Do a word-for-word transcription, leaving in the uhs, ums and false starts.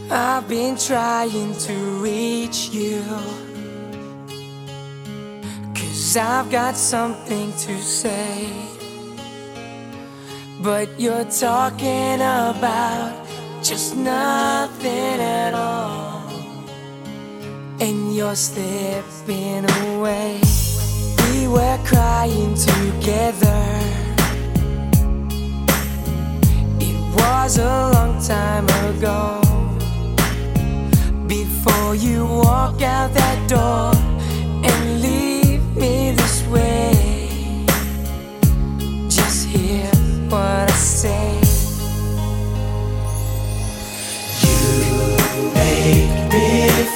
I've been trying to reach you, 'cause I've got something to say, but you're talking about just nothing at all, and you're slipping away. We were crying together. It was a long time ago. Before you walk out that door,